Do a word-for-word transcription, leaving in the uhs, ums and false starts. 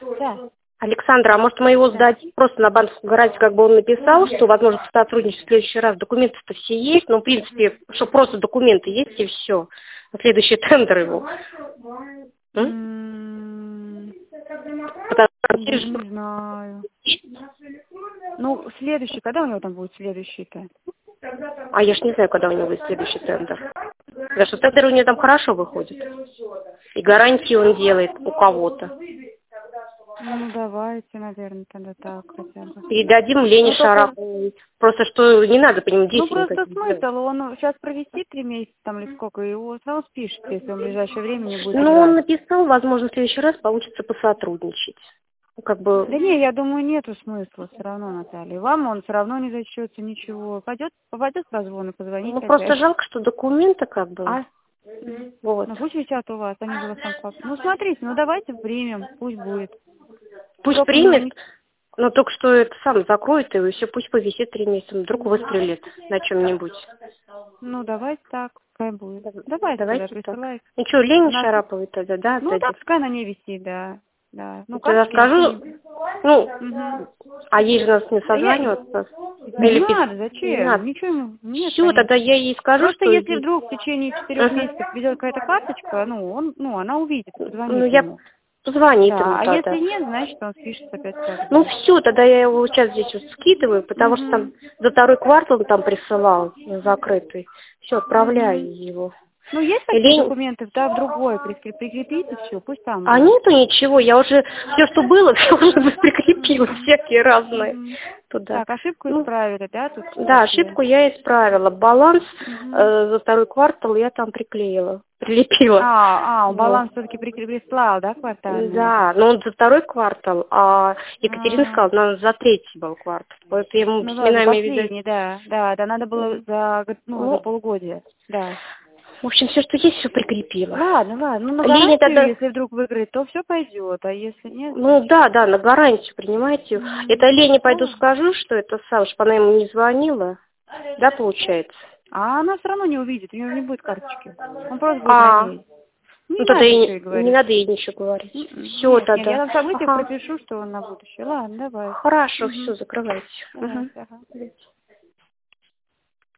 Да. Александра, а может мы его сдадим просто на банковскую гарантию, как бы он написал, что, возможно, сотрудничать в следующий раз. Документы-то все есть, но, в принципе, что просто документы есть и все. На следующий тендер его. М, Потому Даже что- не знаю. Ну, следующий, когда у него там будет следующий-то? А я ж не знаю, когда у него будет следующий тендер. Потому что тендеры у него там хорошо выходят. И гарантии он делает у кого-то. Ну, давайте, наверное, тогда так хотя бы. Передадим Лене Ну, только- Шараповой. Просто что не надо по нему Ну, действий просто никаких делать. смысл, он сейчас провести три месяца там или сколько, и его сразу спишет, если он в ближайшее время не будет Ну, он играть. написал, возможно, в следующий раз получится посотрудничать. Ну, как бы... Да не, я думаю, нету смысла все равно, Наталья. Вам он все равно не зачтется ничего. Пойдет, попадет сразу вон и позвонить Ну, просто опять. жалко, что документы как бы... А? Вот. Ну пусть висят у вас, они же у вас там как. Ну смотрите, ну давайте примем, пусть будет. Пусть Только мне примет, не- но только что это сам закроет его, и все, пусть повисит три месяца, вдруг выстрелит на чем-нибудь. Ну давайте так, пускай будет. Давайте, Давайте тогда так. присылайте. Ну что, У Лене нас... Шараповой тогда, да, Ну да, отдадим? пускай на ней висит, да. Да. Ну Тогда карточки никто скажу, не... ну, Мгм. а ей же надо с ней Да я... созваниваться. Не Или пис- надо, Не зачем? надо. Ничего ему... Нет, Все, тогда конечно. я ей скажу, Просто что... если иди. вдруг в течение четырех Мгм. месяцев придет какая-то карточка, ну, он, ну, она увидит, Ну, позвонит я ему. позвонит ему Да, а тогда. если нет, значит, он спишет опять сразу. Ну все, тогда я его сейчас здесь вот скидываю, потому что там Мгм. за второй квартал он там присылал закрытый. Все, отправляю Мгм. его. Ну, есть такие Лень... документы, да, в другой прикрепите, прикрепите, все, пусть там А будет. нету ничего, я уже все, что было, все уже прикрепила, Мгм. всякие разные Мгм. туда. Так, ошибку Ну, исправили, да, тут да, после? ошибку я исправила. Баланс Мгм. э, за второй квартал я там приклеила, прилепила. А, а, он Вот. баланс все-таки прислал, да, квартальный? Да, но он за второй квартал, а Екатерина А, сказала, надо за третий был квартал. Вот я ему ну да, за письменами, видать, последний, да, да, да, надо было за, год- ну, за ну, полугодие, да. в общем, все, что есть, все прикрепила. Ладно, ладно, ну на Лене гарантию, тогда, если вдруг выиграет, то все пойдет, а если нет, ну значит... да, да, на гарантию, принимаете. Мгм. Это Лене пойду Ну, скажу, что это сам, чтобы она ему не звонила. Да, получается? а она все равно не увидит, у нее не будет карточки. Он просто будет на А, ней. Не ну тогда надо и ничего не, ей не говорить. надо ей ничего говорить. М-м. Все Нет, нет, я тогда. на событиях Ага. пропишу, что он на будущее. Ладно, давай. Хорошо, Угу. все, закрывайте. Давай, Мгм. ага.